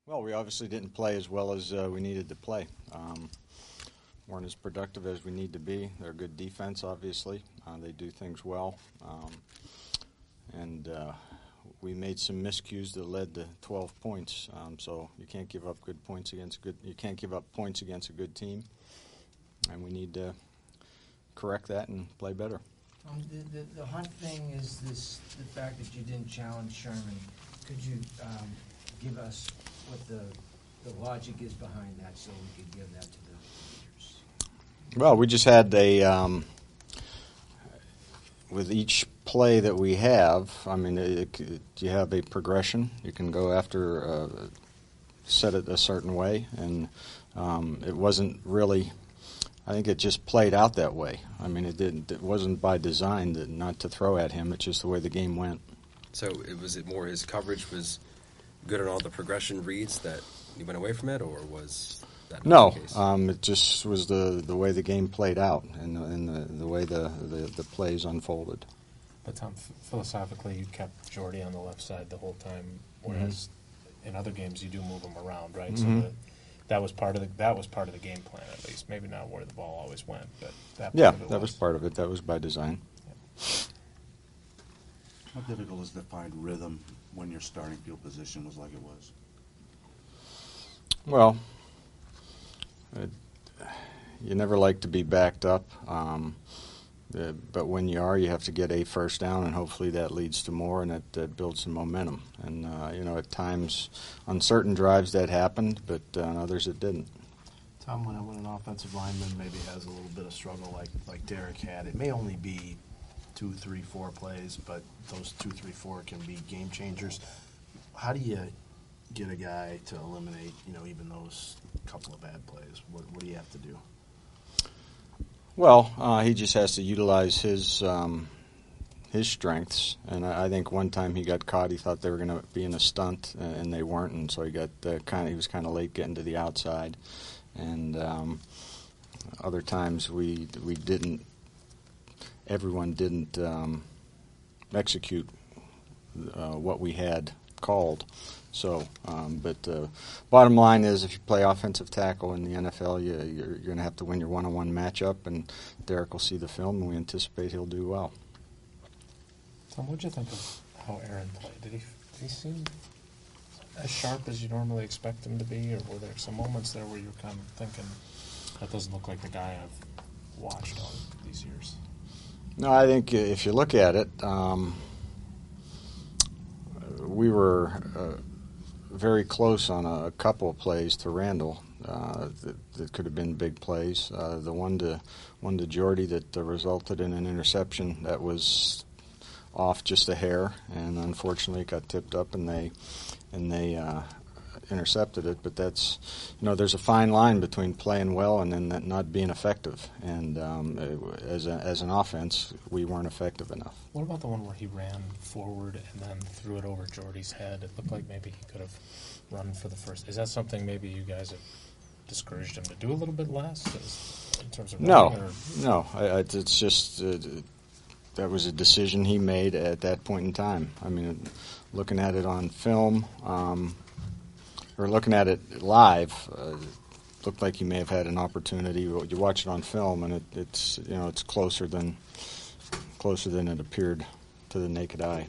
Well, we obviously didn't play as well as we needed to play. Weren't as productive as we need to be. They're a good defense, obviously. They do things well. And we made some miscues that led to 12 points. So you can't give up good points against good. You can't give up points against a good team. And we need to correct that and play better. The Hunt thing is the fact that you didn't challenge Sherman. Could you give us what the logic is behind that, so we could give that to the leaders? Well, we just had with each play that we have, I mean, you have a progression. You can go after, set it a certain way, and it wasn't really, I think it just played out that way. I mean, it wasn't by design not to throw at him. It's just the way the game went. So was it more his coverage was good on all the progression reads that you went away from it, or was that not the case? It just was the way the game played out and the way the plays unfolded. But Tom, philosophically, you kept Jordy on the left side the whole time, whereas in other games you do move him around, right? Mm-hmm. So that was part of the game plan, at least. Maybe not where the ball always went, but that was part of it. That was by design. Yeah. How difficult is to find rhythm when your starting field position was like it was? Well, you never like to be backed up, but when you are, you have to get a first down, and hopefully that leads to more, and that builds some momentum. And, at times on certain drives that happened, but on others it didn't. Tom, when an offensive lineman maybe has a little bit of struggle like Derek had, it may only be 2, 3, 4 plays, but those 2, 3, 4 can be game changers. How do you get a guy to eliminate, even those couple of bad plays? What do you have to do? Well, he just has to utilize his strengths, and I think one time he got caught. He thought they were going to be in a stunt, and they weren't, and so he got he was kind of late getting to the outside, and other times we didn't. Everyone didn't execute what we had called. So, but bottom line is, if you play offensive tackle in the NFL, you're going to have to win your one-on-one matchup, and Derek will see the film, and we anticipate he'll do well. Tom, what did you think of how Aaron played? Did he seem as sharp as you normally expect him to be, or were there some moments there where you were kind of thinking, that doesn't look like the guy I've watched all these years? No, I think if you look at it, we were very close on a couple of plays to Randall that could have been big plays. The one to Jordy that resulted in an interception that was off just a hair, and unfortunately it got tipped up, and they intercepted it. But that's, there's a fine line between playing well and then that not being effective. And as an offense, we weren't effective enough. What about the one where he ran forward and then threw it over Jordy's head? It looked like maybe he could have run for the first. Is that something maybe you guys have discouraged him to do a little bit less in terms of running? No. It's just that was a decision he made at that point in time. I mean, looking at it on film, or looking at it live, looked like he may have had an opportunity. You watch it on film, and it's closer than it appeared to the naked eye.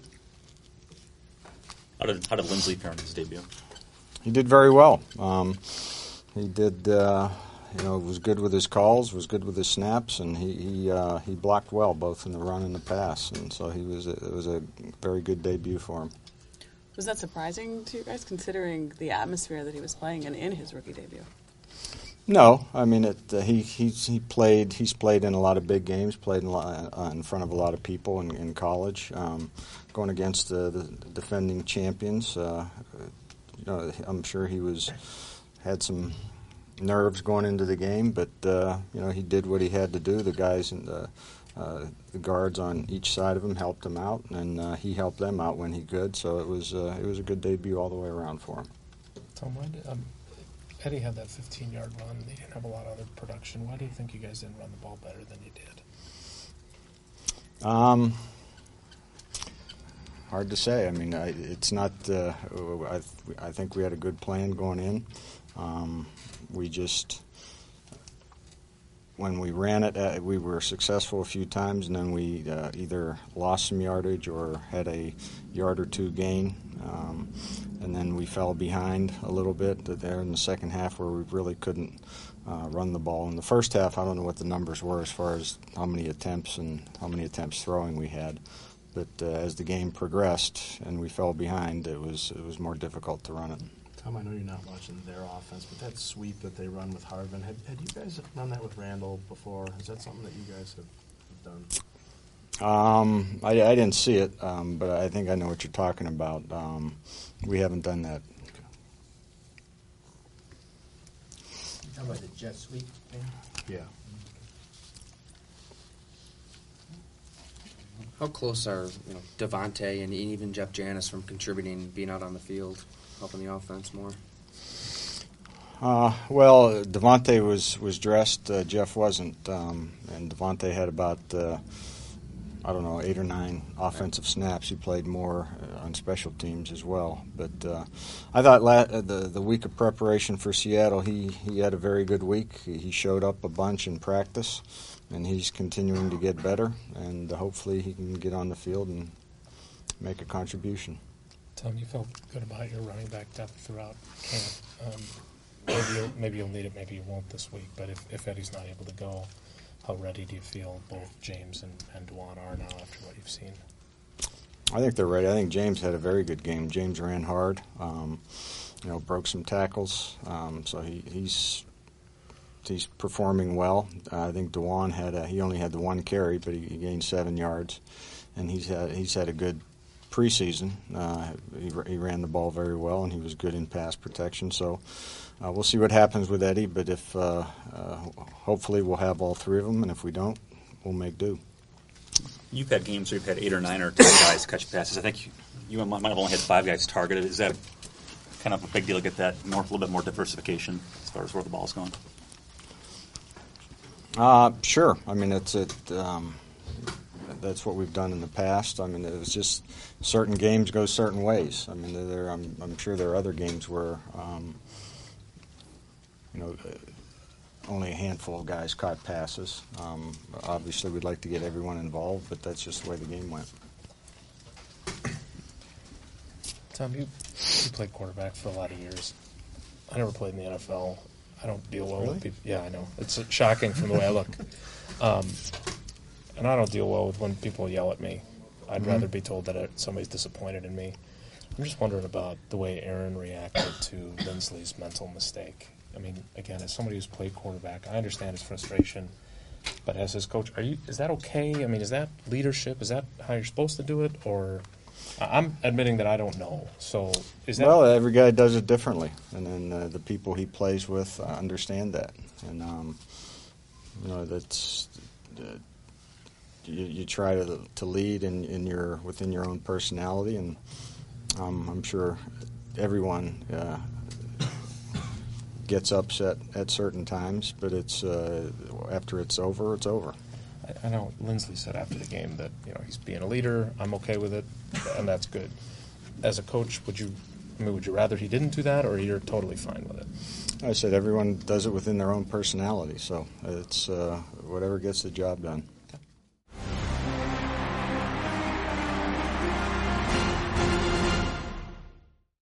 How did Lindsley fare in his debut? He did very well. He did. Was good with his calls, was good with his snaps, and he blocked well both in the run and the pass, and so it was a very good debut for him. Was that surprising to you guys, considering the atmosphere that he was playing in his rookie debut? No, I mean he's played in a lot of big games, played in front of a lot of people in college, going against the defending champions. I'm sure he had some nerves going into the game, but he did what he had to do. The guys and the guards on each side of him helped him out, and he helped them out when he could. So it was a good debut all the way around for him. Tom, why did Eddie had that 15-yard run? He didn't have a lot of other production. Why do you think you guys didn't run the ball better than you did? Hard to say. I mean, it's not. I think we had a good plan going in. We just, when we ran it, we were successful a few times, and then we either lost some yardage or had a yard or two gain, and then we fell behind a little bit there in the second half where we really couldn't run the ball. In the first half, I don't know what the numbers were as far as how many attempts and how many attempts throwing we had. But as the game progressed and we fell behind, it was more difficult to run it. Tom, I know you're not watching their offense, but that sweep that they run with Hardman, had you guys run that with Randall before? Is that something that you guys have done? I didn't see it, but I think I know what you're talking about. We haven't done that. How about the jet sweep thing? Yeah. How close are Devontae and even Jeff Janis from contributing, being out on the field, helping the offense more? Well, Devontae was dressed. Jeff wasn't, and Devontae had about 8 or 9 offensive snaps. He played more on special teams as well. But I thought the week of preparation for Seattle, he had a very good week. He showed up a bunch in practice, and he's continuing to get better. And hopefully he can get on the field and make a contribution. Tom, you felt good about your running back depth throughout camp. Maybe you'll need it, maybe you won't this week. But if Eddie's not able to go, how ready do you feel both James and Dwan are now after what you've seen? I think they're ready. I think James had a very good game. James ran hard, broke some tackles, so he's performing well. I think Dwan he only had the 1 carry, but he gained 7 yards, and he's had a good preseason. He ran the ball very well, and he was good in pass protection. So we'll see what happens with Eddie, but if hopefully we'll have all 3 of them, and if we don't, we'll make do. You've had games where you've had 8 or 9 or 10 guys catch passes. I think you might have only had 5 guys targeted. Is that kind of a big deal to get that a little bit more diversification as far as where the ball's going? Sure. I mean, that's what we've done in the past. I mean, it was just certain games go certain ways. I mean, I'm sure there are other games where, only a handful of guys caught passes. Obviously, we'd like to get everyone involved, but that's just the way the game went. Tom, you played quarterback for a lot of years. I never played in the NFL. I don't deal well with people. Yeah, I know. It's shocking from the way I look. And I don't deal well with when people yell at me. I'd rather be told that somebody's disappointed in me. I'm just wondering about the way Aaron reacted to Lindsley's mental mistake. I mean, again, as somebody who's played quarterback, I understand his frustration. But as his coach, is that okay? I mean, is that leadership? Is that how you're supposed to do it? Or I'm admitting that I don't know. So is that? Well, every guy does it differently, and then the people he plays with understand that, and that's you try to lead within your own personality, and I'm sure everyone gets upset at certain times, but it's after it's over, it's over. I know Lindsley said after the game that he's being a leader. I'm okay with it, and that's good. As a coach, would you rather he didn't do that, or you're totally fine with it? I said everyone does it within their own personality, so it's whatever gets the job done.